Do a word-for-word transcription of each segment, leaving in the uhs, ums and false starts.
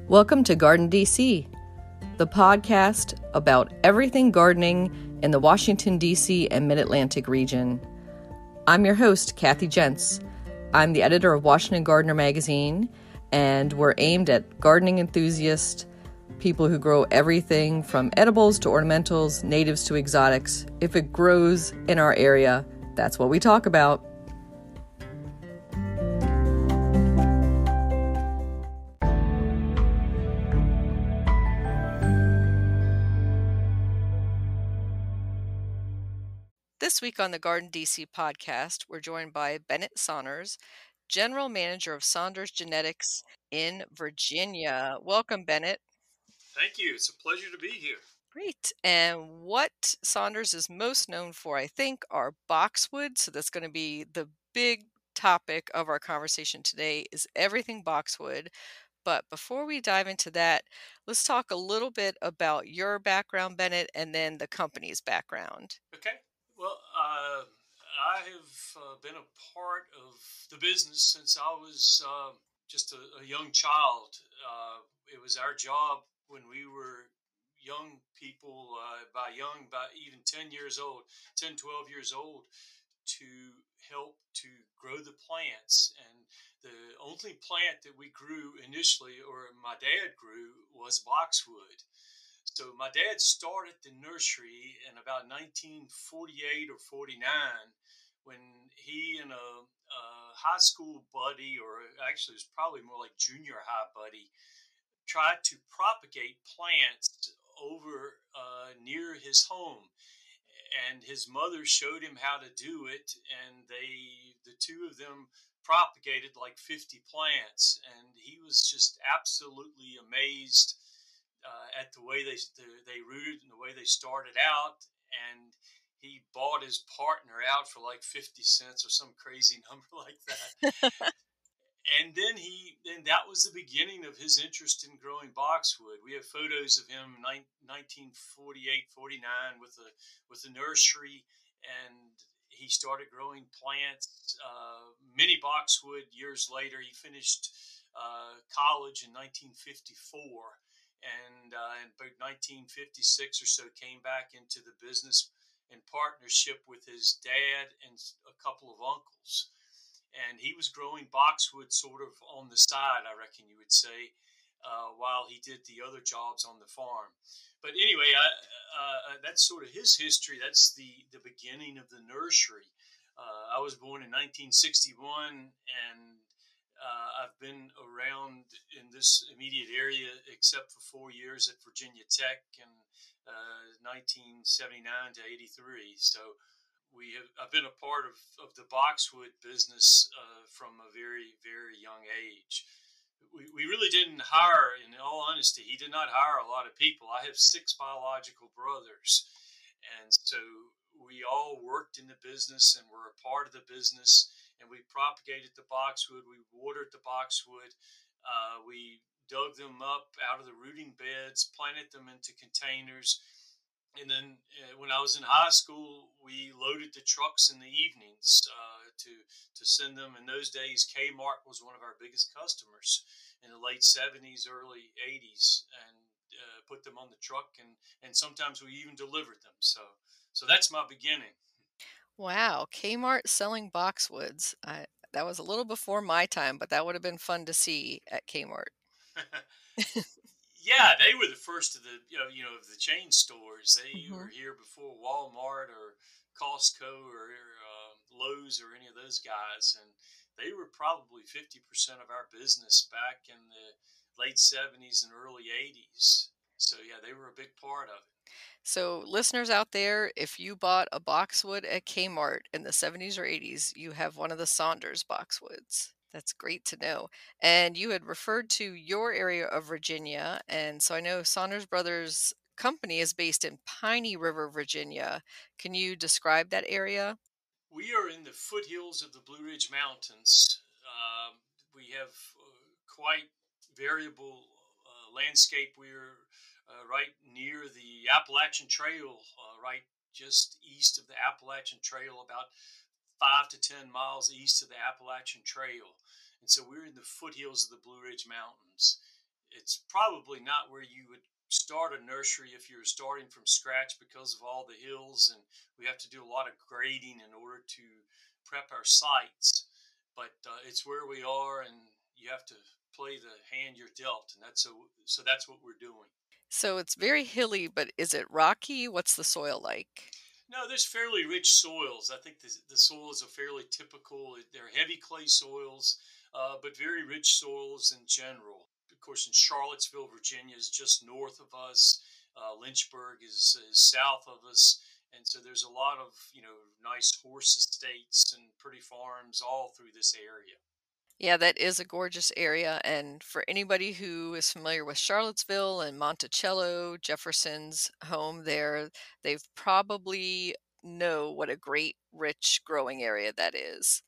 Welcome to Garden D C, the podcast about everything gardening in the Washington, D C and Mid-Atlantic region. I'm your host, Kathy Jentz. I'm the editor of Washington Gardener magazine, and we're aimed at gardening enthusiasts, people who grow everything from edibles to ornamentals, natives to exotics. If it grows in our area, that's what we talk about. This week on the Garden D C podcast, we're joined by Bennett Saunders, General Manager of Saunders Genetics in Virginia. Welcome, Bennett. Thank you. It's a pleasure to be here. Great. And what Saunders is most known for, I think, are boxwood. So that's going to be the big topic of our conversation today, is everything boxwood. But before we dive into that, let's talk a little bit about your background, Bennett, and then the company's background. Okay. Well, uh, I have uh, been a part of the business since I was uh, just a, a young child. Uh, it was our job when we were young people, uh, by young, by even ten years old, ten, twelve years old, to help to grow the plants. And the only plant that we grew initially, or my dad grew, was boxwood. So my dad started the nursery in about nineteen forty-eight or forty-nine, when he and a, a high school buddy, or actually it was probably more like junior high buddy, tried to propagate plants over uh, near his home. And his mother showed him how to do it, and they, the two of them, propagated like fifty plants, and he was just absolutely amazed uh, at the way they they rooted and the way they started out. And he bought his partner out for like fifty cents or some crazy number like that. And then he, then that was the beginning of his interest in growing boxwood. We have photos of him nineteen forty-eight, forty-nine with a with a nursery, and he started growing plants, uh, many boxwood. Years later, he finished uh, college in nineteen fifty-four, and uh, in about nineteen fifty-six or so, came back into the business in partnership with his dad and a couple of uncles. And he was growing boxwood sort of on the side, I reckon you would say, uh, while he did the other jobs on the farm. But anyway, I, uh, that's sort of his history. That's the, the beginning of the nursery. Uh, I was born in nineteen sixty-one, and uh, I've been around in this immediate area except for four years at Virginia Tech in uh, nineteen seventy-nine to eighty-three. So we have, I've been a part of, of the boxwood business uh, from a very, very young age. We, we really didn't hire, in all honesty, he did not hire a lot of people. I have six biological brothers. And so we all worked in the business and were a part of the business. And we propagated the boxwood. We watered the boxwood. Uh, we dug them up out of the rooting beds, planted them into containers. And then uh, when I was in high school, we loaded the trucks in the evenings uh, to to send them. In those days, Kmart was one of our biggest customers in the late seventies, early eighties, and uh, put them on the truck. And, and sometimes we even delivered them. So so that's my beginning. Wow, Kmart selling boxwoods. I, that was a little before my time, but that would have been fun to see at Kmart. Yeah, they were the first of the you know you know of the chain stores. They Mhm. were here before Walmart or Costco or uh, Lowe's or any of those guys, and they were probably fifty percent of our business back in the late seventies and early eighties. So yeah, they were a big part of it. So, listeners out there, if you bought a boxwood at Kmart in the seventies or eighties, you have one of the Saunders boxwoods. That's great to know. And you had referred to your area of Virginia. And so I know Saunders Brothers Company is based in Piney River, Virginia. Can you describe that area? We are in the foothills of the Blue Ridge Mountains. Um, we have uh, quite variable uh, landscape. We're uh, right near the Appalachian Trail, uh, right just east of the Appalachian Trail, about five to ten miles east of the Appalachian Trail. And so we're in the foothills of the Blue Ridge Mountains. it's probably not where you would start a nursery if you're starting from scratch because of all the hills, and we have to do a lot of grading in order to prep our sites. But uh, it's where we are, and you have to play the hand you're dealt, and that's so so that's what we're doing. So it's very hilly, but is it rocky? What's the soil like? No, there's fairly rich soils. I think the, the soils are fairly typical. They're heavy clay soils, uh, but very rich soils in general. Of course, in Charlottesville, Virginia is just north of us. Uh, Lynchburg is, is south of us. And so there's a lot of, you know, nice horse estates and pretty farms all through this area. Yeah, that is a gorgeous area. And for anybody who is familiar with Charlottesville and Monticello, Jefferson's home there, they've probably know what a great, rich growing area that is.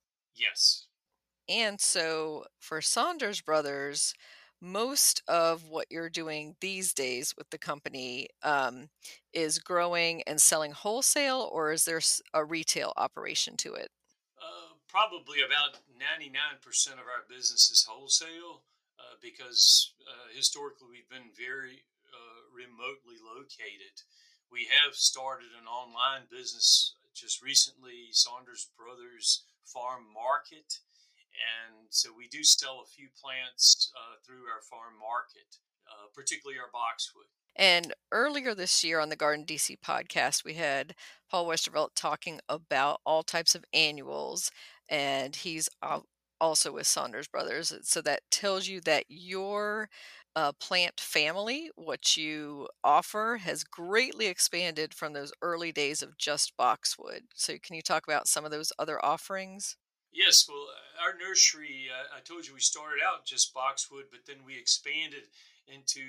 Yes. And so for Saunders Brothers, most of what you're doing these days with the company um, is growing and selling wholesale, or is there s- a retail operation to it? Uh, probably about ninety-nine percent of our business is wholesale uh, because uh, historically we've been very uh, remotely located. We have started an online business just recently, Saunders Brothers Farm Market. And so we do sell a few plants uh, through our farm market, uh, particularly our boxwood. And earlier this year on the Garden D C podcast, we had Paul Westervelt talking about all types of annuals, and he's al- also with Saunders Brothers. So that tells you that your uh, plant family, what you offer, has greatly expanded from those early days of just boxwood. So, can you talk about some of those other offerings? Yes, well, uh, our nursery, uh, I told you we started out just boxwood, but then we expanded into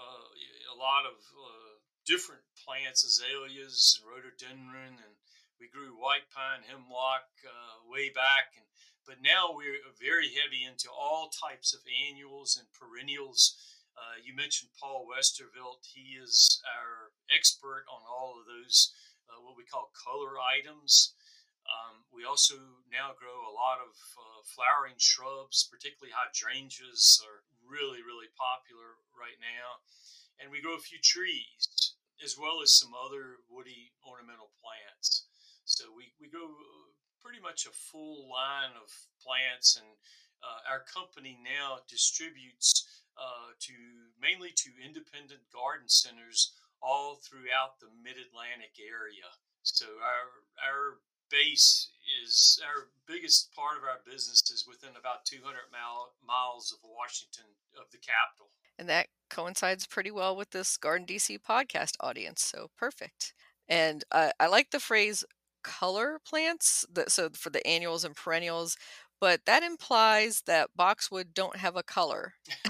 uh, a lot of uh, different plants, azaleas, rhododendron, and we grew white pine, hemlock uh, way back. And but now we're very heavy into all types of annuals and perennials. Uh, you mentioned Paul Westervelt; he is our expert on all of those, uh, what we call color items. Um, we also now grow a lot of uh, flowering shrubs, particularly hydrangeas are really, really popular right now. And we grow a few trees as well as some other woody ornamental plants. So we, we grow uh, pretty much a full line of plants, and uh, our company now distributes uh, to mainly to independent garden centers all throughout the mid-Atlantic area. So our our base is our biggest part of our business is within about two hundred mile, miles of Washington, of the capital. And that coincides pretty well with this Garden D C podcast audience. So perfect. And uh, I like the phrase color plants, that, so for the annuals and perennials, but that implies that boxwood don't have a color.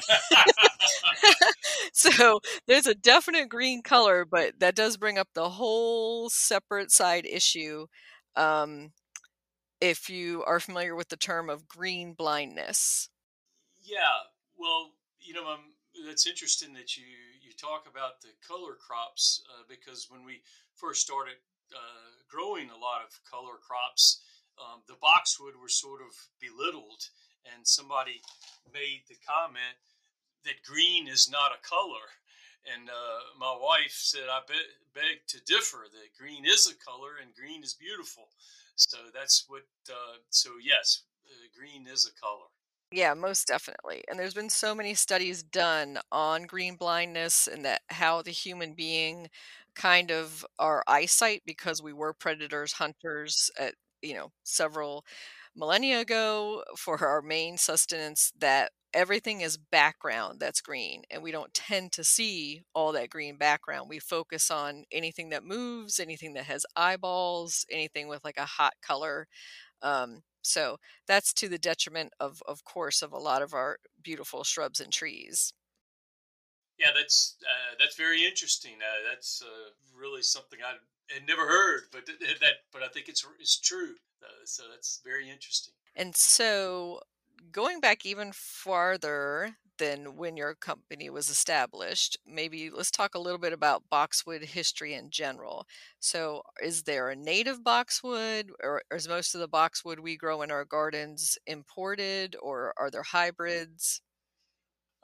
So there's a definite green color, but that does bring up the whole separate side issue. Um, if you are familiar with the term of green blindness. Yeah, well, you know, um, that's interesting that you you talk about the color crops uh, because when we first started uh, growing a lot of color crops, um, the boxwood were sort of belittled, and somebody made the comment that green is not a color. And uh, my wife said, I be- beg to differ, that green is a color and green is beautiful. So that's what, uh, so yes, uh, green is a color. Yeah, most definitely. And there's been so many studies done on green blindness and that how the human being kind of our eyesight, because we were predators, hunters at, you know, several millennia ago for our main sustenance, that everything is background that's green and we don't tend to see all that green background. We focus on anything that moves, anything that has eyeballs, anything with like a hot color. Um, so that's to the detriment of, of course, of a lot of our beautiful shrubs and trees. Yeah, that's uh, that's very interesting. Uh, that's uh, really something I had never heard, but th- that but I think it's it's true. Uh, so that's very interesting. And so going back even farther than when your company was established, maybe let's talk a little bit about boxwood history in general. So is there a native boxwood, or is most of the boxwood we grow in our gardens imported, or are there hybrids?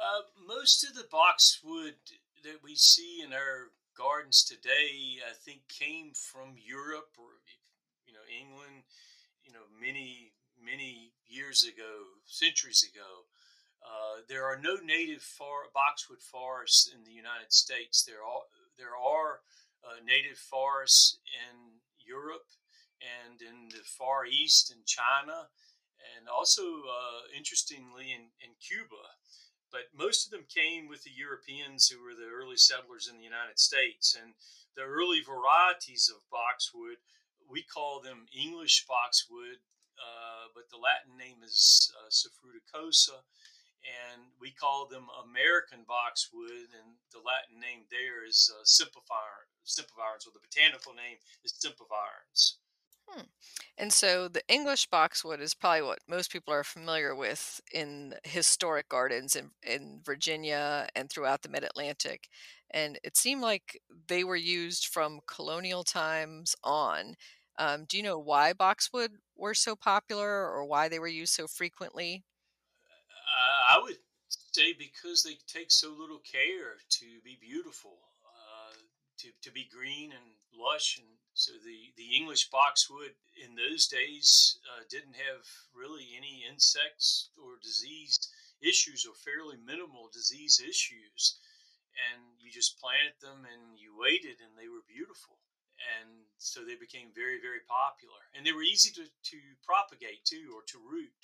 Uh, most of the boxwood that we see in our gardens today, I think, came from Europe or, you know, England, you know, many, many years ago, centuries ago. Uh, there are no native for, boxwood forests in the United States. There are there are uh, native forests in Europe and in the Far East in China, and also uh, interestingly in, in Cuba. But most of them came with the Europeans who were the early settlers in the United States. And the early varieties of boxwood, we call them English boxwood, uh, but the Latin name is uh, Safruticosa, and we call them American boxwood, and the Latin name there is uh, Sempervirens, Sempervirens, or the botanical name is Sempervirens. Hmm. And so the English boxwood is probably what most people are familiar with in historic gardens in, in Virginia and throughout the mid Atlantic. And it seemed like they were used from colonial times on. Um, do you know why boxwood were so popular or why they were used so frequently? Uh, I would say because they take so little care to be beautiful, uh, to, to be green and lush. And so the, the English boxwood in those days uh, didn't have really any insects or disease issues, or fairly minimal disease issues. And you just planted them and you waited and they were beautiful. And so they became very, very popular. And they were easy to, to propagate too, or to root.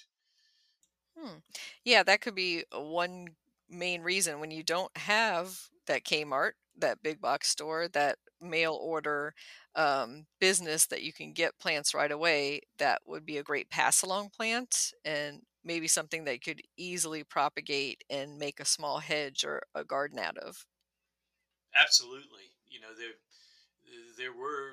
Hmm. Yeah, that could be uh, one main reason when you don't have that Kmart, that big box store, that mail order um, business that you can get plants right away. That would be a great pass along plant and maybe something that you could easily propagate and make a small hedge or a garden out of. Absolutely. You know, there there were,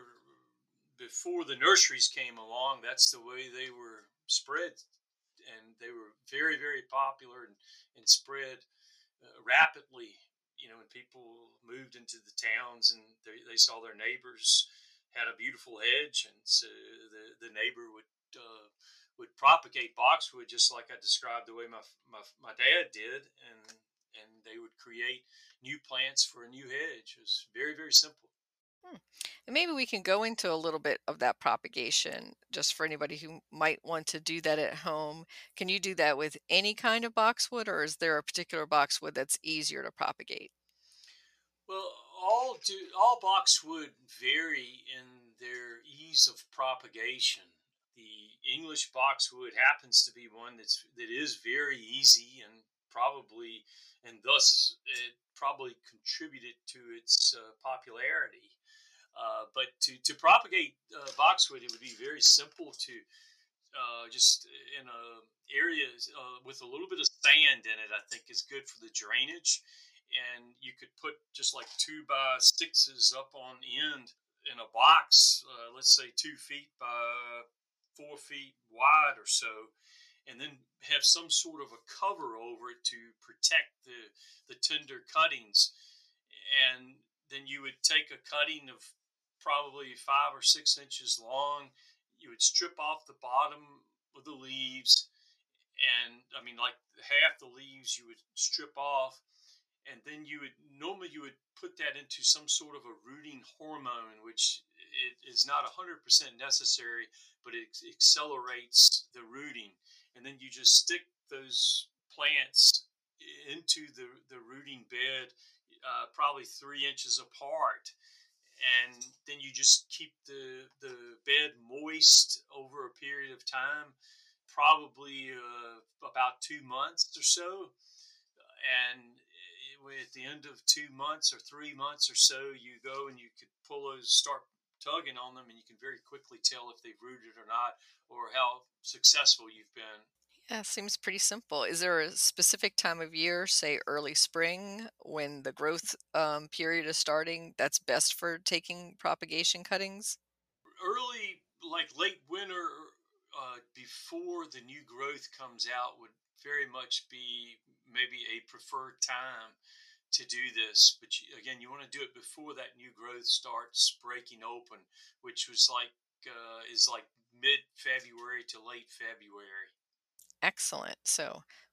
before the nurseries came along, that's the way they were spread, and they were very, very popular and, and spread uh, rapidly. You know, when people moved into the towns and they, they saw their neighbors had a beautiful hedge, and so the the neighbor would uh, would propagate boxwood just like I described the way my my, my dad did, and and they would create new plants for a new hedge. It was very, very simple. Hmm. And maybe we can go into a little bit of that propagation just for anybody who might want to do that at home. Can you do that with any kind of boxwood, or is there a particular boxwood that's easier to propagate? Well, all do all boxwood vary in their ease of propagation. The English boxwood happens to be one that's that is very easy, and probably and thus it probably contributed to its uh, popularity. Uh, but to, to propagate uh, boxwood, it would be very simple to uh, just in a area uh, with a little bit of sand in it. I think is good for the drainage, and you could put just like two by sixes up on end in a box, uh, let's say two feet by four feet wide or so, and then have some sort of a cover over it to protect the the tender cuttings. And then you would take a cutting of probably five or six inches long. You would strip off the bottom of the leaves, and I mean, like half the leaves you would strip off, and then you would normally you would put that into some sort of a rooting hormone, which it is not one hundred percent necessary, but it accelerates the rooting. And then you just stick those plants into the, the rooting bed, uh, probably three inches apart, and then you just keep the the bed moist over a period of time, probably uh, about two months or so. And at the end of two months or three months or so, you go and you could pull those, start tugging on them, and you can very quickly tell if they've rooted or not, or how successful you've been. Yeah, seems pretty simple. Is there a specific time of year, say early spring, when the growth um, period is starting, that's best for taking propagation cuttings? Early, like late winter, uh, before the new growth comes out, would very much be maybe a preferred time to do this. But you, again, you want to do it before that new growth starts breaking open, which was like uh, is like mid February to late February. Excellent. So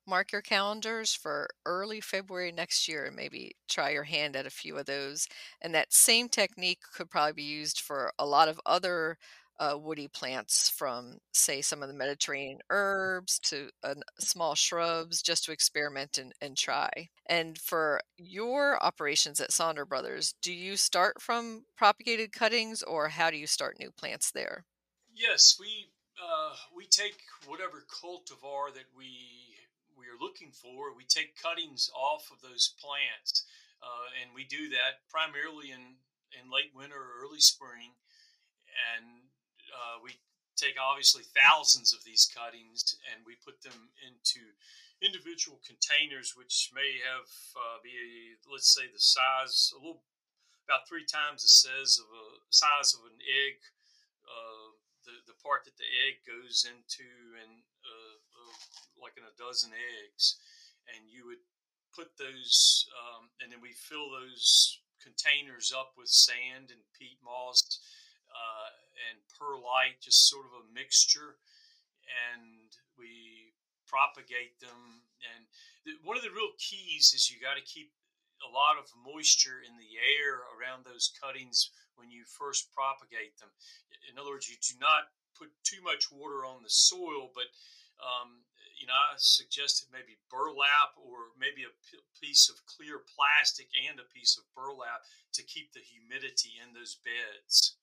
Mark your calendars for early February next year and maybe try your hand at a few of those. And that same technique could probably be used for a lot of other uh, woody plants, from, say, some of the Mediterranean herbs to uh, small shrubs, just to experiment and, and try. And for your operations at Sonder Brothers, do you start from propagated cuttings, or how do you start new plants there? Yes, we uh, we take whatever cultivar that we we are looking for. We take cuttings off of those plants, uh, and we do that primarily in in late winter or early spring. And uh, we take obviously thousands of these cuttings, and we put them into individual containers, which may have uh, be, let's say, the size a little about three times the size of a size of an egg, uh, the the part that the egg goes into, and uh, uh, like in a dozen eggs, and you would put those, um, and then we fill those containers up with sand and peat moss uh, and perlite, just sort of a mixture, and we propagate them. And the, one of the real keys is you got to keep a lot of moisture in the air around those cuttings when you first propagate them. In other words, you do not put too much water on the soil, but um, you know, I suggested maybe burlap, or maybe a p- piece of clear plastic and a piece of burlap to keep the humidity in those beds.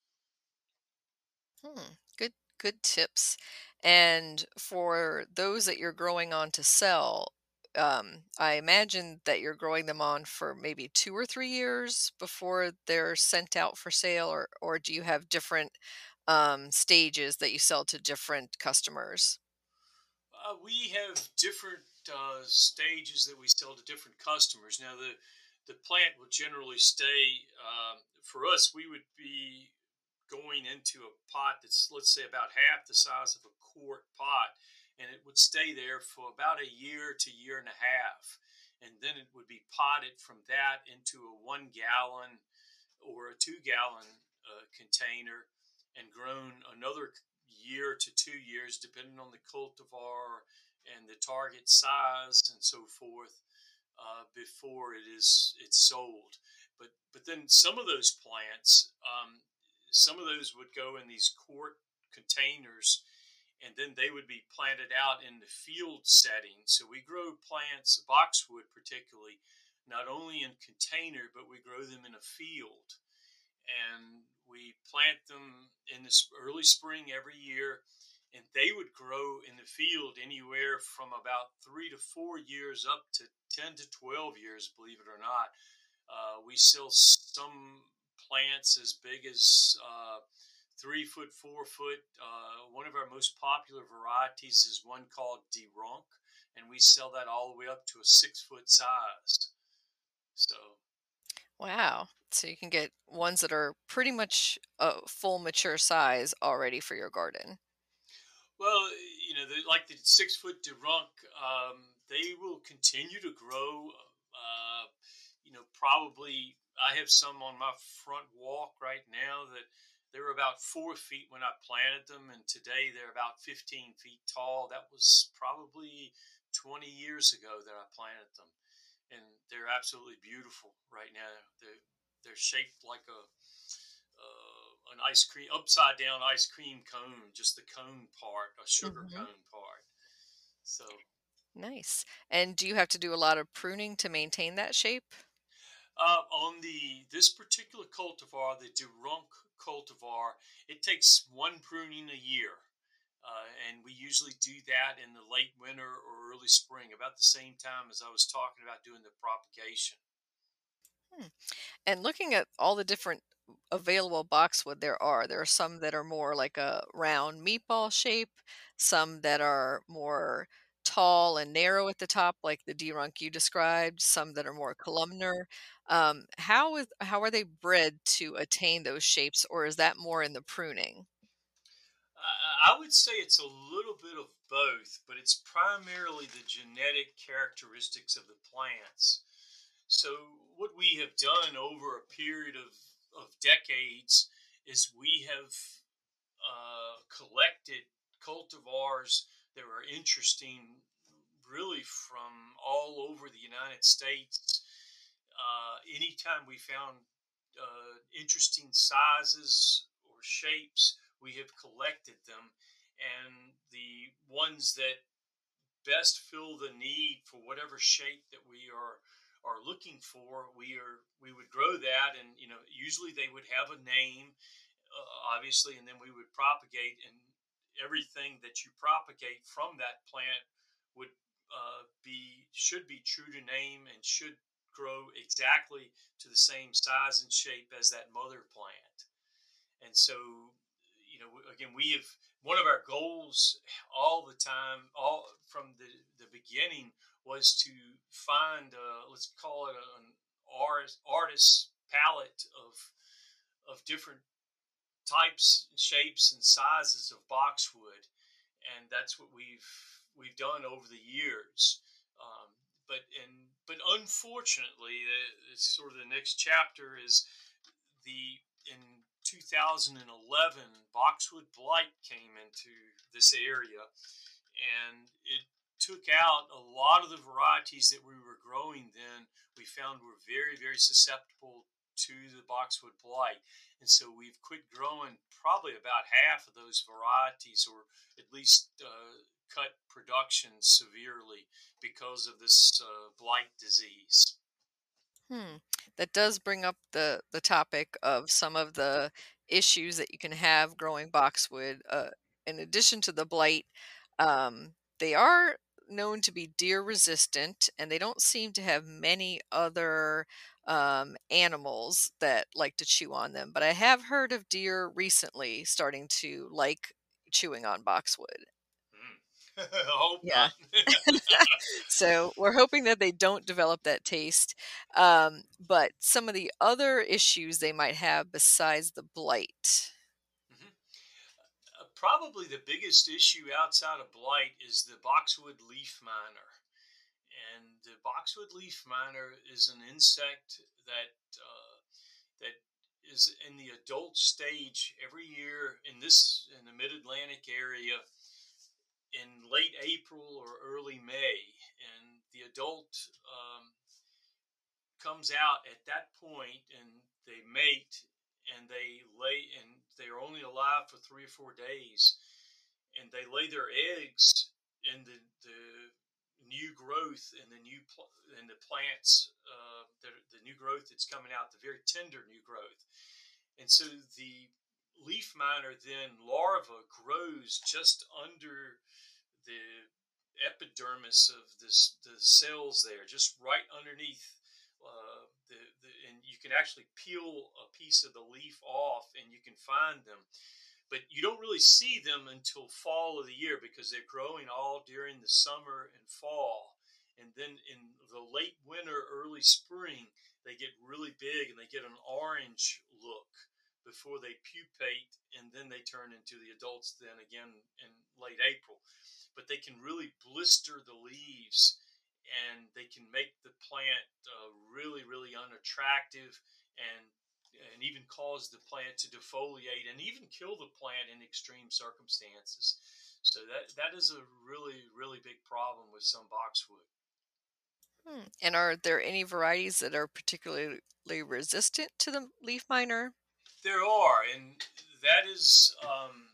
Hmm, good good tips. And for those that you're growing on to sell, um, I imagine that you're growing them on for maybe two or three years before they're sent out for sale, or or do you have different um, stages that you sell to different customers? Uh, we have different uh, stages that we sell to different customers. Now, the the plant will generally stay. Um, for us, we would be going into a pot that's, let's say, about half the size of a quart pot, and it would stay there for about a year to year and a half, and then it would be potted from that into a one gallon or a two gallon uh, container, and grown another year to two years, depending on the cultivar and the target size and so forth, uh, before it is it's sold. But but then some of those plants, um, some of those would go in these quart containers, and then they would be planted out in the field setting. So we grow plants, boxwood particularly, not only in container, but we grow them in a field, and we plant them in this early spring every year, and they would grow in the field anywhere from about three to four years up to ten to twelve years, believe it or not. Uh, we sell some plants as big as uh, three foot, four foot. Uh, one of our most popular varieties is one called Derunk, and we sell that all the way up to a six foot size. So Wow. So you can get ones that are pretty much a full mature size already for your garden. well, you know, the, like the six foot Derunk, um, they will continue to grow. Uh, you know, probably I have some on my front walk right now that they were about four feet when I planted them, and today they're about fifteen feet tall. That was probably twenty years ago that I planted them, and they're absolutely beautiful right now. They're they're shaped like a uh, an ice cream upside down ice cream cone, just the cone part, a sugar Hmm. cone part. So Nice. And do you have to do a lot of pruning to maintain that shape? uh, on the this particular cultivar, the Derunk cultivar, it takes one pruning a year. Uh, and we usually do that in the late winter or early spring, about the same time as I was talking about doing the propagation. Hmm. And looking at all the different available boxwood there are, there are some that are more like a round meatball shape, some that are more tall and narrow at the top, like the D-Runk you described, some that are more columnar. Um, how is how are they bred to attain those shapes, or is that more in the pruning? I I would say it's a little bit of both, but it's primarily the genetic characteristics of the plants. So, what we have done over a period of, of decades is we have uh, collected cultivars that are interesting really from all over the United States. Uh, anytime we found uh, interesting sizes or shapes, we have collected them. And the ones that best fill the need for whatever shape that we are are looking for, we are we would grow that, and you know usually they would have a name, uh, obviously, and then we would propagate, and everything that you propagate from that plant would uh, be should be true to name and should grow exactly to the same size and shape as that mother plant. And so, you know, again, we have one of our goals all the time, all from the, the beginning, was to find, uh, let's call it a, an artist, artist palette of of different types, shapes, and sizes of boxwood, and that's what we've we've done over the years. Um, but and but unfortunately, uh, it's sort of the next chapter is the in two thousand eleven boxwood blight came into this area, and it took out a lot of the varieties that we were growing then. We found were very very susceptible to the boxwood blight, and so we've quit growing probably about half of those varieties, or at least uh, cut production severely because of this uh, blight disease. Hmm. That does bring up the the topic of some of the issues that you can have growing boxwood. Uh, in addition to the blight, um, they are known to be deer resistant, and they don't seem to have many other um, animals that like to chew on them. But I have heard of deer recently starting to like chewing on boxwood. Mm. I hope Yeah. not. So we're hoping that they don't develop that taste. Um, but some of the other issues they might have besides the blight. Mhm. Uh, probably the biggest issue outside of blight is the boxwood leaf miner. And the boxwood leaf miner is an insect that uh, that is in the adult stage every year in this in the mid-Atlantic area in late April or early May, and the adult um, comes out at that point, and they mate, and they lay, and they're only alive for three or four days, and they lay their eggs in the, the new growth and the new pl- and the plants, uh, the, the new growth that's coming out, the very tender new growth. And so the leaf miner then larva grows just under the epidermis of this the cells there, just right underneath. Uh, the, the and you can actually peel a piece of the leaf off and you can find them, but you don't really see them until fall of the year because they're growing all during the summer and fall. And then in the late winter, early spring, they get really big and they get an orange look before they pupate, and then they turn into the adults then again in late April. But they can really blister the leaves, and they can make the plant uh, really, really unattractive, and and even cause the plant to defoliate and even kill the plant in extreme circumstances. So that that is a really really big problem with some boxwood. Hmm. And are there any varieties that are particularly resistant to the leaf miner? There are, and that is um,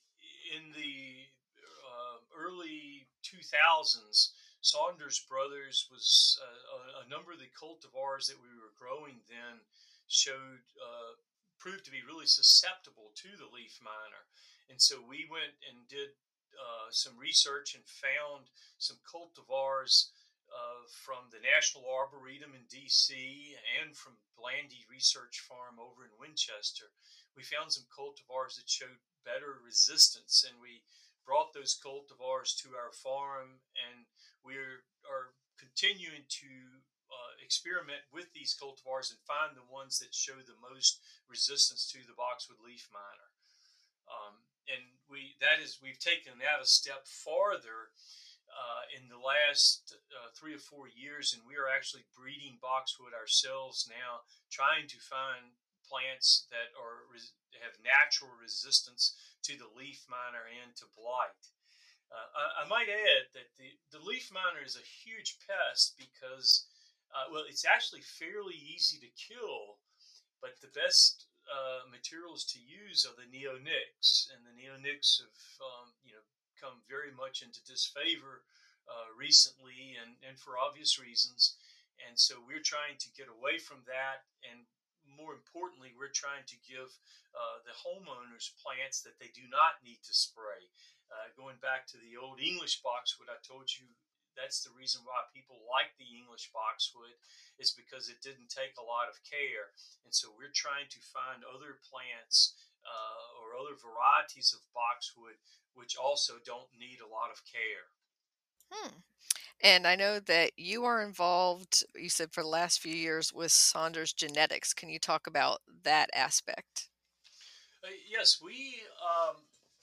in the uh, early two thousands. Saunders Brothers was uh, a, a number of the cultivars that we were growing then showed uh, proved to be really susceptible to the leaf miner, and so we went and did uh, some research and found some cultivars uh, from the National Arboretum in D C and from Blandy Research Farm over in Winchester. We found some cultivars that showed better resistance, and we brought those cultivars to our farm, and we are continuing to uh, experiment with these cultivars and find the ones that show the most resistance to the boxwood leaf miner. Um, and we that is we've taken that a step farther uh, in the last uh, three or four years, and we are actually breeding boxwood ourselves now, trying to find plants that are have natural resistance to the leaf miner and to blight. Uh, I, I might add that the, the leaf miner is a huge pest because, uh, well, it's actually fairly easy to kill, but the best uh, materials to use are the neonics, and the neonics have um, you know come very much into disfavor uh, recently, and and for obvious reasons. And so we're trying to get away from that, and more importantly, we're trying to give uh, the homeowners plants that they do not need to spray. Uh, going back to the old English boxwood, I told you that's the reason why people like the English boxwood is because it didn't take a lot of care. And so we're trying to find other plants uh, or other varieties of boxwood which also don't need a lot of care. Hmm. And I know that you are involved, you said for the last few years, with Saunders Genetics. Can you talk about that aspect? Uh, yes, we um,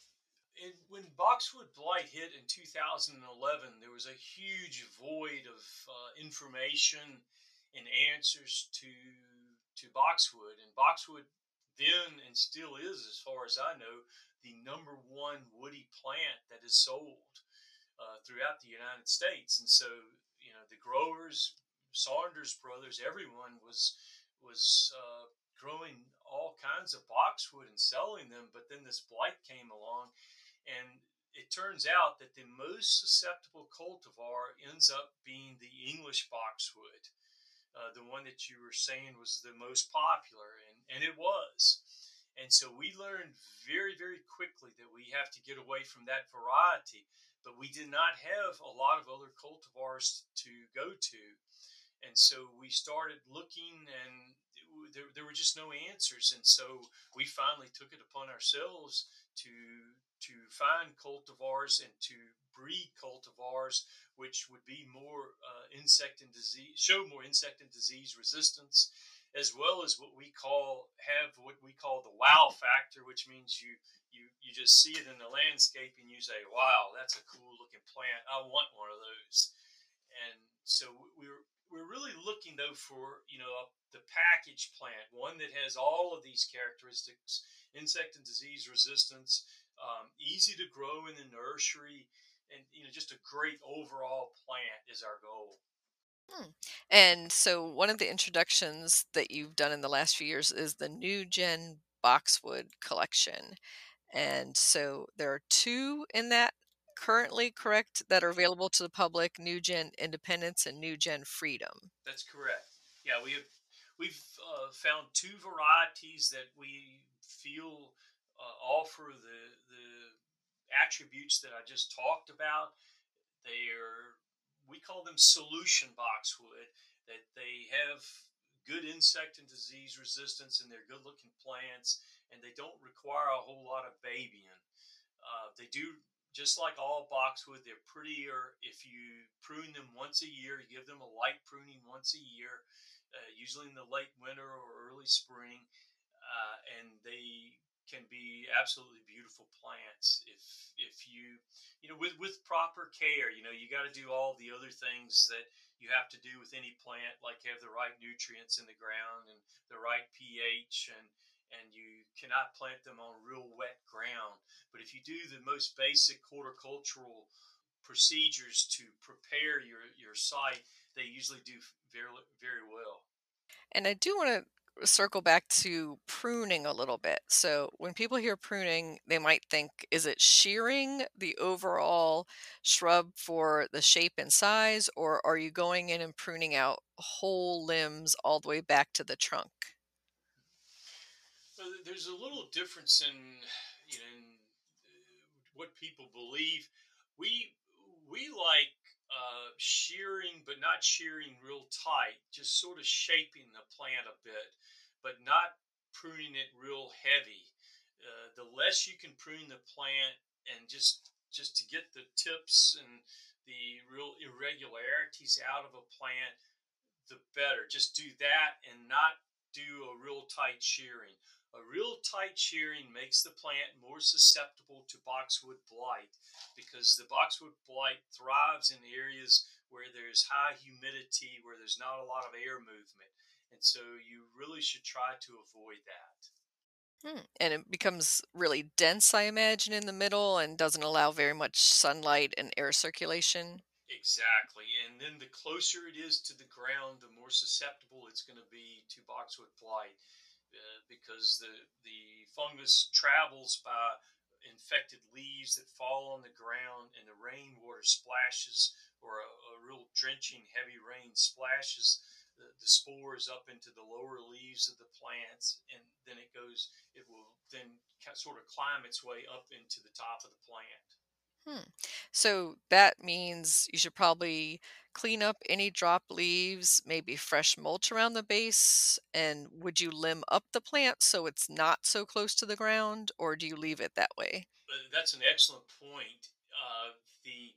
in, when boxwood blight hit in two thousand eleven, there was a huge void of uh, information and answers to to boxwood. And boxwood then and still is, as far as I know, the number one woody plant that is sold uh, throughout the United States. And so, you know, the growers, Saunders brothers, everyone was was uh, growing all kinds of boxwood and selling them. But then this blight came along, and it turns out that the most susceptible cultivar ends up being the English boxwood, uh, the one that you were saying was the most popular, and, and it was. And so we learned very, very quickly that we have to get away from that variety, but we did not have a lot of other cultivars to go to. And so we started looking, and there, there were just no answers. And so we finally took it upon ourselves to to find cultivars and to breed cultivars which would be more uh, insect and disease, show more insect and disease resistance, as well as what we call have what we call the wow factor, which means you you you just see it in the landscape and you say, wow, that's a cool looking plant, I want one of those. And so we're we're really looking though for, you know, the package plant, one that has all of these characteristics: insect and disease resistance, um, easy to grow in the nursery, and you know, just a great overall plant is our goal. Hmm. And so one of the introductions that you've done in the last few years is the New Gen Boxwood collection. And so there are two in that currently, correct, that are available to the public: New Gen Independence and New Gen Freedom. That's correct. Yeah, we have we've uh, found two varieties that we feel uh, offer the the attributes that I just talked about. They are, we call them solution boxwood, that they have good insect and disease resistance, and they're good looking plants, and they don't require a whole lot of babying. Uh, they do, just like all boxwood, they're prettier if you prune them once a year. You give them a light pruning once a year, uh, usually in the late winter or early spring, uh, and they can be absolutely beautiful plants if if you you know with with proper care. You know, you got to do all the other things that you have to do with any plant, like have the right nutrients in the ground and the right pH, and and you cannot plant them on real wet ground. But if you do the most basic horticultural procedures to prepare your your site, they usually do very very well. And I do want to circle back to pruning a little bit. So when people hear pruning, they might think, is it shearing the overall shrub for the shape and size, or are you going in and pruning out whole limbs all the way back to the trunk? So there's a little difference in, you know, in uh, what people believe. We we like uh, shearing, but not shearing real tight, just sort of shaping the plant a bit, but not pruning it real heavy. Uh, the less you can prune the plant, and just just to get the tips and the real irregularities out of a plant, the better. Just do that and not do a real tight shearing. A real tight shearing makes the plant more susceptible to boxwood blight, because the boxwood blight thrives in areas where there's high humidity, where there's not a lot of air movement. And so you really should try to avoid that. Hmm. And it becomes really dense, I imagine, in the middle and doesn't allow very much sunlight and air circulation. Exactly. And then the closer it is to the ground, the more susceptible it's going to be to boxwood blight, uh, because the the fungus travels by infected leaves that fall on the ground, and the rainwater splashes, or a, a real drenching heavy rain splashes the, the spores up into the lower leaves of the plants, and then it goes. It will then sort of climb its way up into the top of the plant. Hmm. So that means you should probably clean up any drop leaves, maybe fresh mulch around the base. And would you limb up the plant so it's not so close to the ground, or do you leave it that way? Uh, that's an excellent point. Uh, the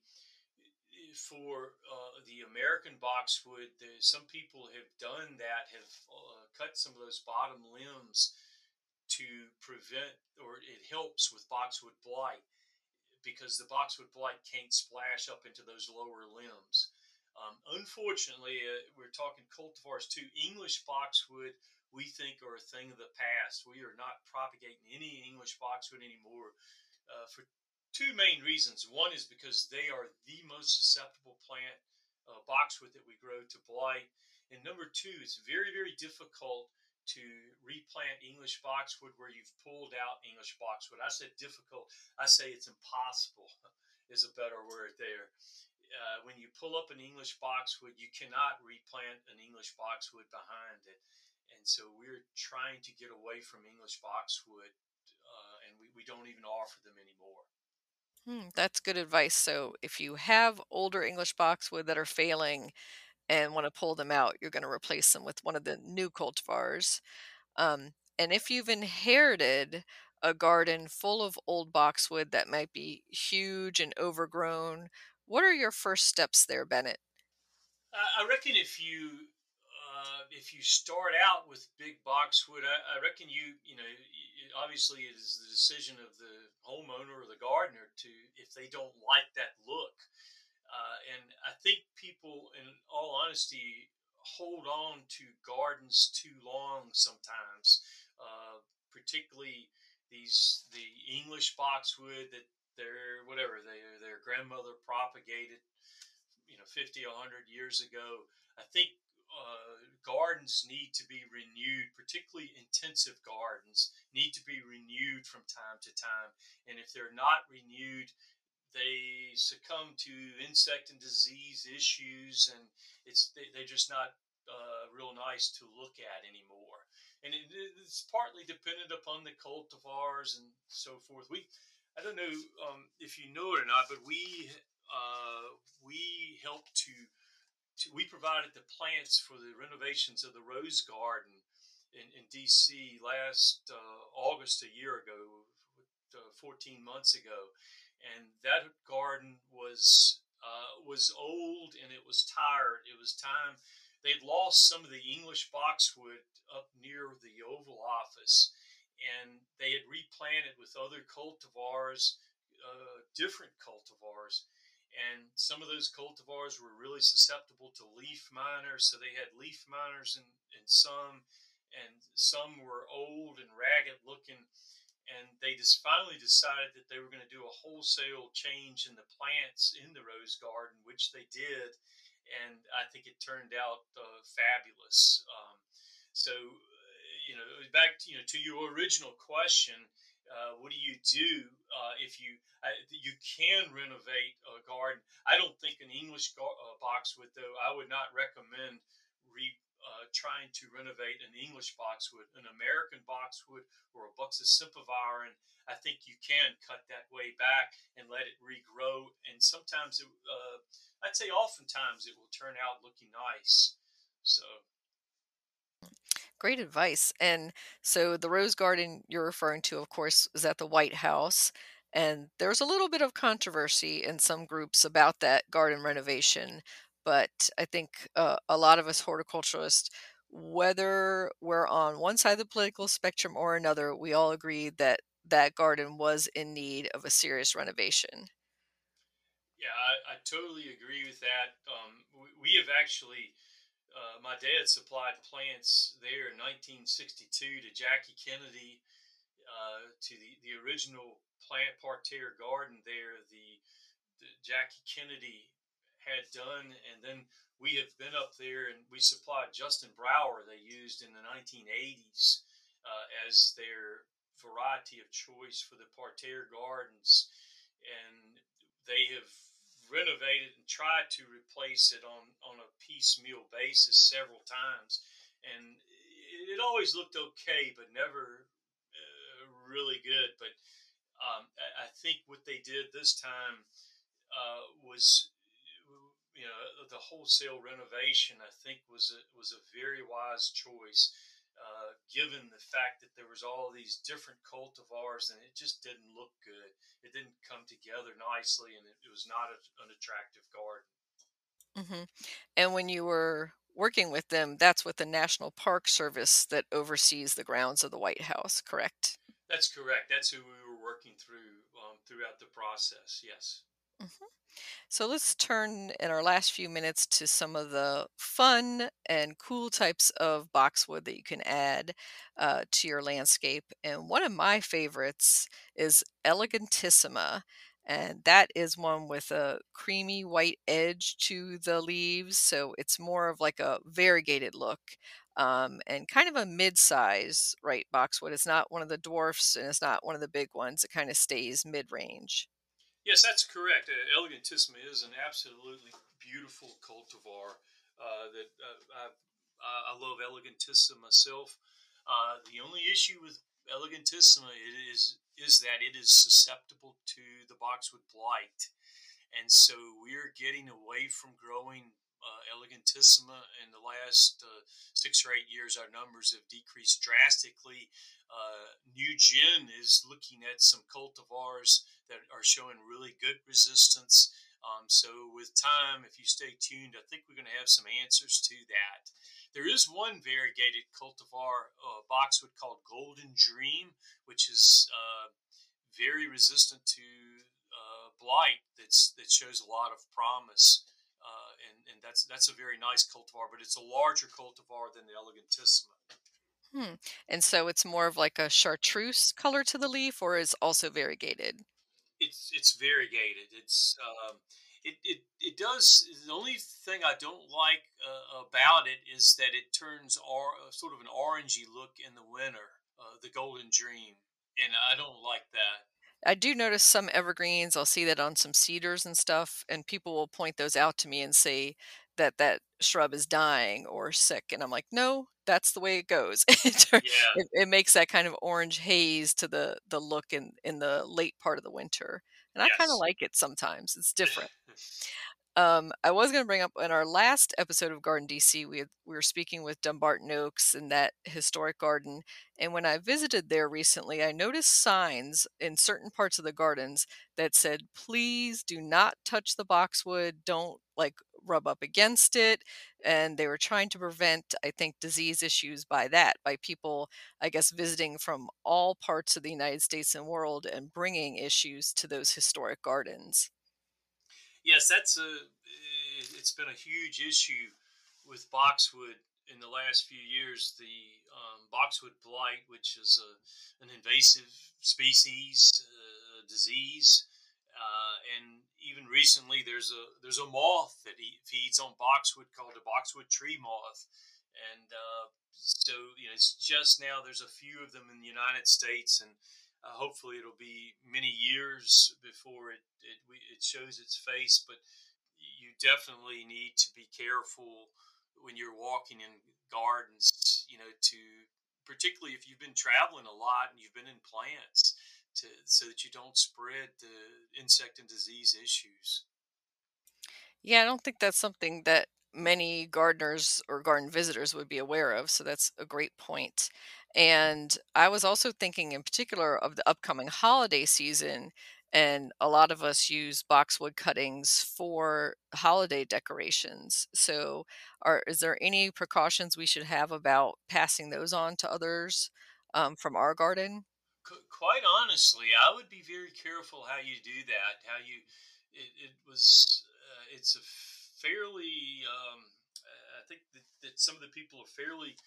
for uh, the American boxwood, the, some people have done that, have uh, cut some of those bottom limbs to prevent, or it helps with boxwood blight, because the boxwood blight can't splash up into those lower limbs. Um, unfortunately, uh, we're talking cultivars too. English boxwood, we think, are a thing of the past. We are not propagating any English boxwood anymore, uh, for two main reasons. One is because they are the most susceptible plant, uh, boxwood, that we grow to blight. And number two, it's very, very difficult to replant English boxwood where you've pulled out English boxwood. I said difficult, I say it's impossible is a better word there. Uh, when you pull up an English boxwood, you cannot replant an English boxwood behind it. And so we're trying to get away from English boxwood, uh, and we, we don't even offer them anymore. Hmm, that's good advice. So if you have older English boxwood that are failing and want to pull them out, you're going to replace them with one of the new cultivars. Um, and if you've inherited a garden full of old boxwood that might be huge and overgrown, what are your first steps there, Bennett? I, I reckon if you uh, if you start out with big boxwood, I, I reckon you you know y- obviously it is the decision of the homeowner or the gardener to, if they don't like that look. Uh, and I think people, in all honesty, hold on to gardens too long sometimes, uh, particularly these the English boxwood that their whatever their their grandmother propagated, you know, fifty, a hundred years ago. I think uh, gardens need to be renewed, particularly intensive gardens need to be renewed from time to time. And if they're not renewed, they succumb to insect and disease issues, and it's they, they're just not uh, real nice to look at anymore. And it, it's partly dependent upon the cultivars and so forth. We, I don't know um, if you know it or not, but we uh, we helped to, to we provided the plants for the renovations of the Rose Garden in, in D C last uh, August, a year ago, uh, fourteen months ago, and that garden was uh, was old and it was tired. It was time. They'd lost some of the English boxwood up near the Oval Office, and they had replanted with other cultivars, uh, different cultivars, and some of those cultivars were really susceptible to leaf miners. So they had leaf miners in, in some, and some were old and ragged looking. And they just finally decided that they were going to do a wholesale change in the plants in the rose garden, which they did, and I think it turned out uh, fabulous. Um, so, uh, you know, back to, you know, to your original question, uh, what do you do uh, if you uh, you can renovate a garden? I don't think an English gar- uh, boxwood, though. I would not recommend re uh, trying to renovate an English boxwood. An American boxwood or a Buxa sempervirens, I think you can cut that way back and let it regrow. And sometimes, it, uh, I'd say oftentimes, it will turn out looking nice. So, Great advice. And so the rose garden you're referring to, of course, is at the White House. And there's a little bit of controversy in some groups about that garden renovation. But I think uh, a lot of us horticulturists, whether we're on one side of the political spectrum or another, we all agree that that garden was in need of a serious renovation. yeah, I, I totally agree with that. Um, we, we have actually, uh, my dad supplied plants there in nineteen sixty-two to Jackie Kennedy uh, to the, the original plant parterre garden there, the, the Jackie Kennedy had done, and then we have been up there and we supplied Justin Brower. They used in the nineteen eighties uh, as their variety of choice for the parterre gardens, and they have renovated and tried to replace it on on a piecemeal basis several times, and it, it always looked okay, but never uh, really good. But um, I, I think what they did this time uh, was, you know, the wholesale renovation. I think was a, was a very wise choice, uh, given the fact that there was all these different cultivars and it just didn't look good. It didn't come together nicely, and it, it was not a, an attractive garden. Hmm. And when you were working with them, that's with the National Park Service that oversees the grounds of the White House, correct? That's correct. That's who we were working through um, throughout the process. Yes. Mhm. So let's turn in our last few minutes to some of the fun and cool types of boxwood that you can add uh, to your landscape. And one of my favorites is Elegantissima. And that is one with a creamy white edge to the leaves. So it's more of like a variegated look, um, and kind of a mid size, right? Boxwood. It's not one of the dwarfs and it's not one of the big ones. It kind of stays mid range. Yes, that's correct. Uh, Elegantissima is an absolutely beautiful cultivar. Uh, that uh, I, I love Elegantissima myself. Uh, the only issue with Elegantissima it is is that it is susceptible to the boxwood blight, and so we're getting away from growing uh, Elegantissima in the last uh, six or eight years. Our numbers have decreased drastically. Uh, New Gen is looking at some cultivars that are showing really good resistance. Um, so with time, if you stay tuned, I think we're going to have some answers to that. There is one variegated cultivar uh, boxwood called Golden Dream, which is uh, very resistant to uh, blight. That's that shows a lot of promise, uh, and and that's that's a very nice cultivar, but it's a larger cultivar than the Elegantissima. Hmm. And so it's more of like a chartreuse color to the leaf, or is also variegated? It's it's variegated. It's um, it, it it does. The only thing I don't like uh, about it is that it turns or sort of an orangey look in the winter. Uh, the Golden Dream, and I don't like that. I do notice some evergreens. I'll see that on some cedars and stuff, and people will point those out to me and say that that shrub is dying or sick, and I'm like, no, that's the way it goes. it, tur- Yeah. it it makes that kind of orange haze to the the look in in the late part of the winter, and I kind of Yes. like it sometimes. It's different. Um, I was going to bring up in our last episode of Garden D C, we had, we were speaking with Dumbarton Oaks and that historic garden. And when I visited there recently, I noticed signs in certain parts of the gardens that said, "Please do not touch the boxwood. Don't like rub up against it." And they were trying to prevent, I think, disease issues by that, by people, I guess, visiting from all parts of the United States and world and bringing issues to those historic gardens. Yes, that's a. It's been a huge issue with boxwood in the last few years. The um, boxwood blight, which is a, an invasive species uh, disease, uh, and even recently there's a there's a moth that he feeds on boxwood called the boxwood tree moth, and uh, so you know it's just now there's a few of them in the United States, and uh, hopefully, it'll be many years before it it, it shows its face. But you definitely need to be careful when you're walking in gardens. You know, to particularly if you've been traveling a lot and you've been in plants, to so that you don't spread the insect and disease issues. Yeah, I don't think that's something that many gardeners or garden visitors would be aware of. So that's a great point. And I was also thinking in particular of the upcoming holiday season. And a lot of us use boxwood cuttings for holiday decorations. So, are is there any precautions we should have about passing those on to others um, from our garden? Qu- quite honestly, I would be very careful how you do that. How you, it, it was, uh, it's a fairly, um, I think that, that some of the people are fairly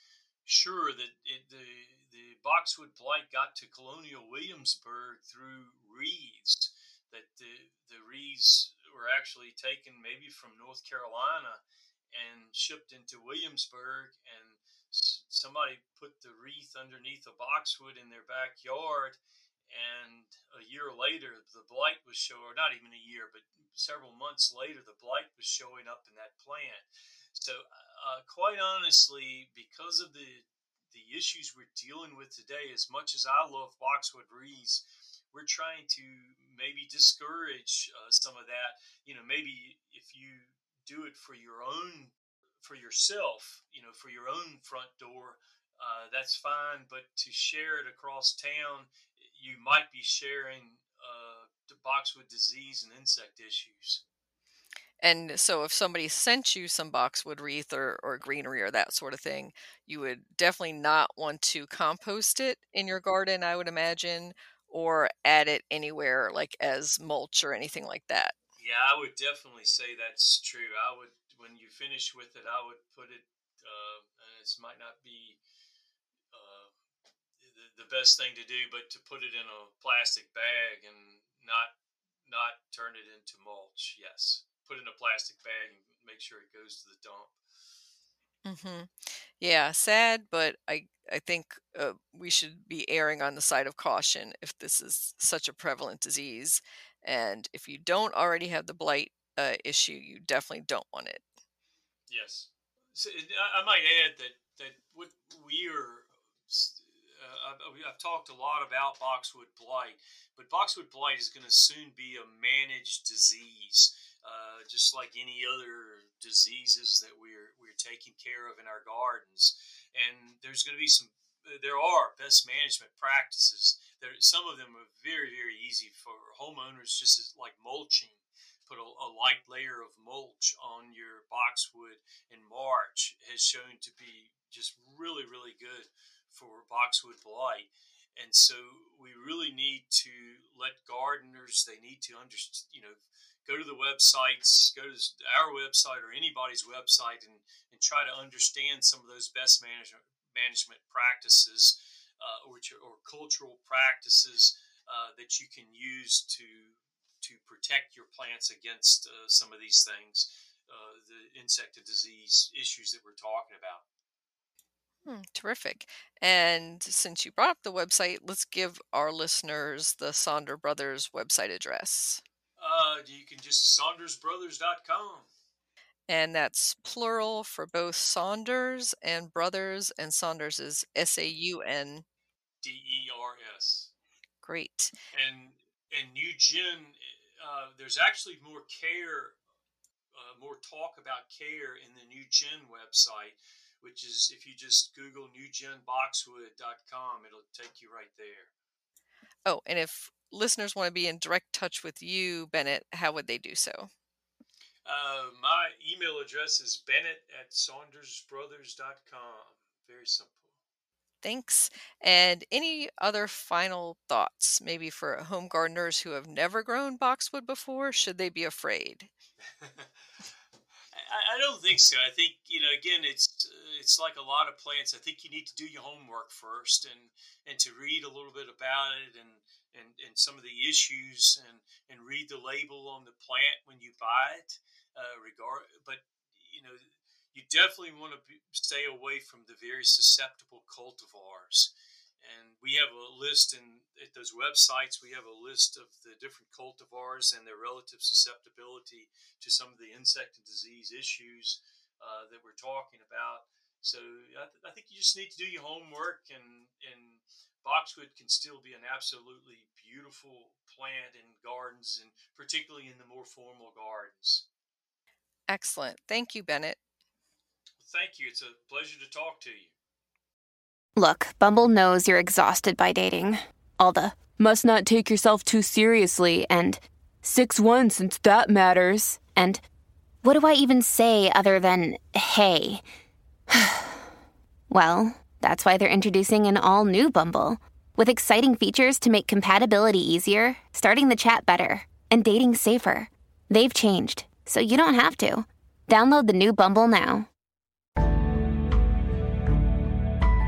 Sure, that it, the the boxwood blight got to Colonial Williamsburg through wreaths. That the the wreaths were actually taken maybe from North Carolina and shipped into Williamsburg, and s- somebody put the wreath underneath a boxwood in their backyard. And a year later, the blight was showing, or not even a year, but several months later, the blight was showing up in that plant. So, uh, quite honestly, because of the the issues we're dealing with today, as much as I love boxwood wreaths, we're trying to maybe discourage uh, some of that. You know, maybe if you do it for your own, for yourself, you know, for your own front door, uh, that's fine. But to share it across town, you might be sharing uh, the boxwood disease and insect issues. And so if somebody sent you some boxwood wreath or, or greenery or that sort of thing, you would definitely not want to compost it in your garden, I would imagine, or add it anywhere like as mulch or anything like that. Yeah, I would definitely say that's true. I would, when you finish with it, I would put it. Uh, this might not be uh, the, the best thing to do, but to put it in a plastic bag and not not turn it into mulch. Yes, put it in a plastic bag and make sure it goes to the dump. Mm-hmm. Yeah, sad, but I I think uh, we should be erring on the side of caution if this is such a prevalent disease, and if you don't already have the blight uh, issue, you definitely don't want it. Yes. So I, I might add that that what we are. Uh, I've, I've talked a lot about boxwood blight, but boxwood blight is going to soon be a managed disease, uh, just like any other diseases that we're we're taking care of in our gardens. And there's going to be some. There are best management practices. There, some of them are very very easy for homeowners, just as like mulching. Put a, a light layer of mulch on your boxwood in March has shown to be just really really good for boxwood blight. And so we really need to let gardeners, they need to understand, you know, go to the websites, go to our website or anybody's website, and, and try to understand some of those best management management practices, uh, which are, or cultural practices uh, that you can use to to protect your plants against uh, some of these things, uh, the insect and disease issues that we're talking about. Hmm, terrific. And since you brought up the website, let's give our listeners the Sonder Brothers website address. Uh, you can just saunders brothers dot com. And that's plural for both Saunders and Brothers, and Saunders is S A U N. D E R S. Great. And and NewGen, uh, there's actually more care, uh, more talk about care in the NewGen website, which is if you just Google new gen boxwood dot com, it'll take you right there. Oh, and if listeners want to be in direct touch with you, Bennett, how would they do so? Uh, my email address is bennett at saunders brothers dot com. Very simple. Thanks. And any other final thoughts, maybe for home gardeners who have never grown boxwood before? Should they be afraid? I, I don't think so. I think, you know, again, it's uh, it's like a lot of plants. I think you need to do your homework first, and and to read a little bit about it, and and, and some of the issues, and and read the label on the plant when you buy it. Uh, regard, but you know, you definitely want to be, stay away from the very susceptible cultivars. And we have a list in at those websites. We have a list of the different cultivars and their relative susceptibility to some of the insect and disease issues uh, that we're talking about. So I, th- I think you just need to do your homework, and and boxwood can still be an absolutely beautiful plant in gardens, and particularly in the more formal gardens. Excellent. Thank you, Bennett. Thank you. It's a pleasure to talk to you. Look, Bumble knows you're exhausted by dating. All the must not take yourself too seriously and six one since that matters. And what do I even say other than hey? Well, that's why they're introducing an all-new Bumble with exciting features to make compatibility easier, starting the chat better, and dating safer. They've changed, so you don't have to. Download the new Bumble now.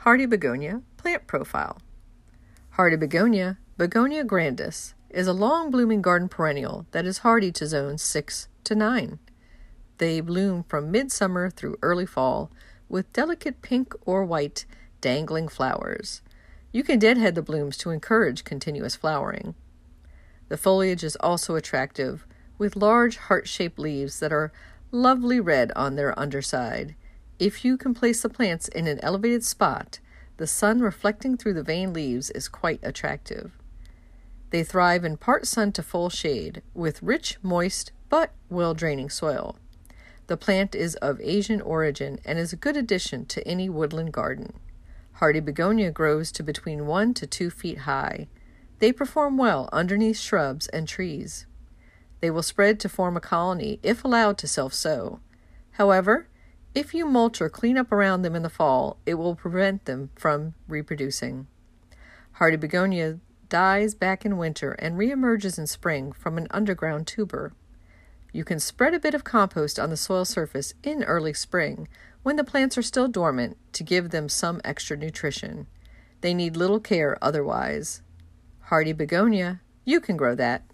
Hardy Begonia Plant Profile. Hardy Begonia, Begonia grandis, is a long-blooming garden perennial that is hardy to zones six to nine. They bloom from midsummer through early fall with delicate pink or white dangling flowers. You can deadhead the blooms to encourage continuous flowering. The foliage is also attractive, with large heart-shaped leaves that are lovely red on their underside. If you can place the plants in an elevated spot, the sun reflecting through the veined leaves is quite attractive. They thrive in part sun to full shade, with rich, moist, but well-draining soil. The plant is of Asian origin and is a good addition to any woodland garden. Hardy Begonia grows to between one to two feet high. They perform well underneath shrubs and trees. They will spread to form a colony if allowed to self-sow. However, if you mulch or clean up around them in the fall, it will prevent them from reproducing. Hardy Begonia dies back in winter and reemerges in spring from an underground tuber. You can spread a bit of compost on the soil surface in early spring when the plants are still dormant to give them some extra nutrition. They need little care otherwise. Hardy Begonia, you can grow that.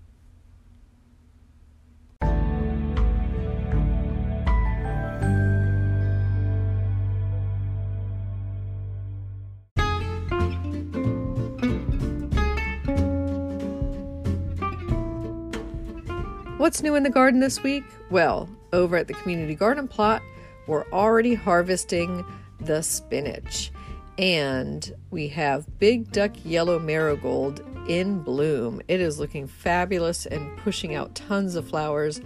What's new in the garden this week? Well, over at the community garden plot, we're already harvesting the spinach. And we have big duck yellow marigold in bloom. It is looking fabulous and pushing out tons of flowers,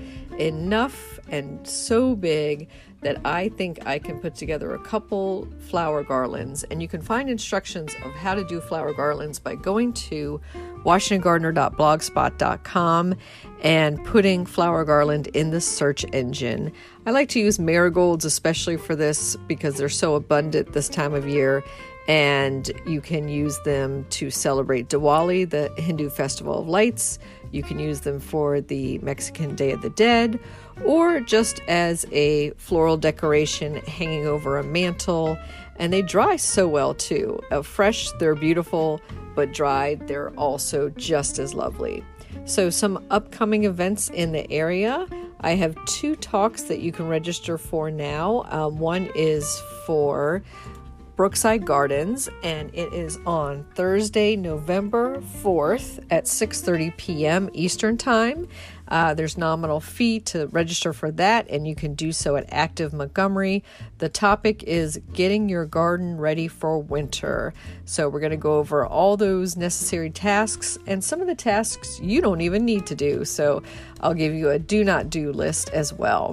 enough and so big that I think I can put together a couple flower garlands. And you can find instructions of how to do flower garlands by going to washington gardener dot blogspot dot com and putting flower garland in the search engine. I like to use marigolds especially for this because they're so abundant this time of year, and you can use them to celebrate Diwali, the Hindu festival of lights. You can use them for the Mexican Day of the Dead, or just as a floral decoration hanging over a mantle. And they dry so well too. Uh, fresh, they're beautiful, but dried, they're also just as lovely. So some upcoming events in the area. I have two talks that you can register for now. Um, one is for Brookside Gardens, and it is on Thursday, November fourth at six thirty p.m. Eastern Time. Uh, there's nominal fee to register for that, and you can do so at Active Montgomery. The topic is getting your garden ready for winter. So we're going to go over all those necessary tasks and some of the tasks you don't even need to do. So I'll give you a do not do list as well.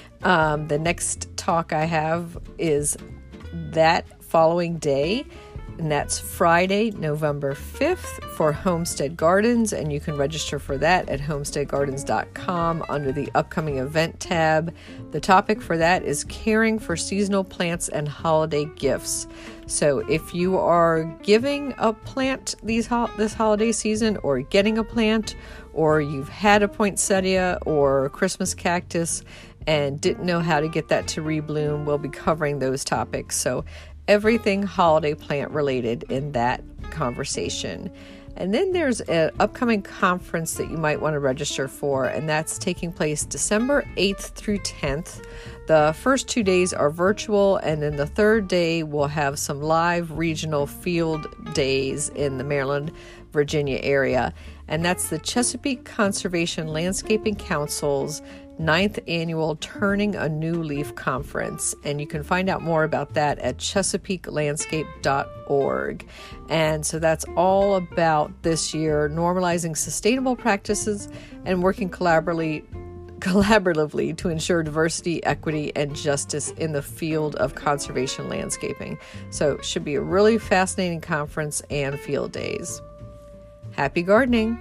Um, the next talk I have is that following day, and that's Friday, November fifth for Homestead Gardens, and you can register for that at homestead gardens dot com under the upcoming event tab. The topic for that is caring for seasonal plants and holiday gifts. So if you are giving a plant these ho- this holiday season, or getting a plant, or you've had a poinsettia or Christmas cactus and didn't know how to get that to rebloom, we'll be covering those topics. So everything holiday plant related in that conversation. And then there's an upcoming conference that you might want to register for, and that's taking place December eighth through tenth. The first two days are virtual, and then the third day we'll have some live regional field days in the Maryland, Virginia area. And that's the Chesapeake Conservation Landscaping Council's ninth annual Turning a New Leaf Conference. And you can find out more about that at chesapeake landscape dot org. And so that's all about this year, normalizing sustainable practices and working collaboratively collaboratively to ensure diversity, equity, and justice in the field of conservation landscaping. So it should be a really fascinating conference and field days. Happy gardening!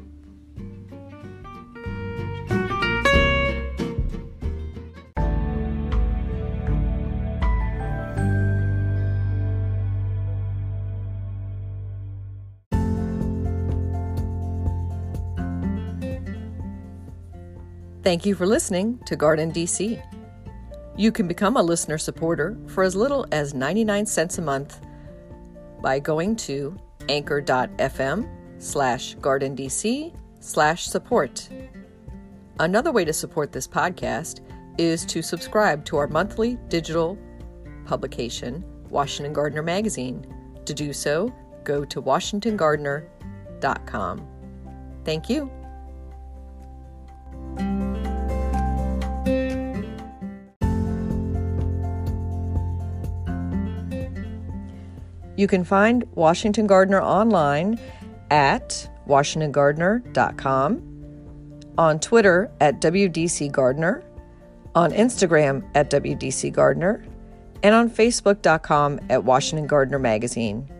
Thank you for listening to Garden D C. You can become a listener supporter for as little as ninety-nine cents a month by going to anchor.fm slash gardendc slash support. Another way to support this podcast is to subscribe to our monthly digital publication, Washington Gardener Magazine. To do so, go to washington gardener dot com. Thank you. You can find Washington Gardener online at washington gardener dot com, on Twitter at W D C Gardener, on Instagram at W D C Gardener, and on facebook dot com at Washington Gardener Magazine.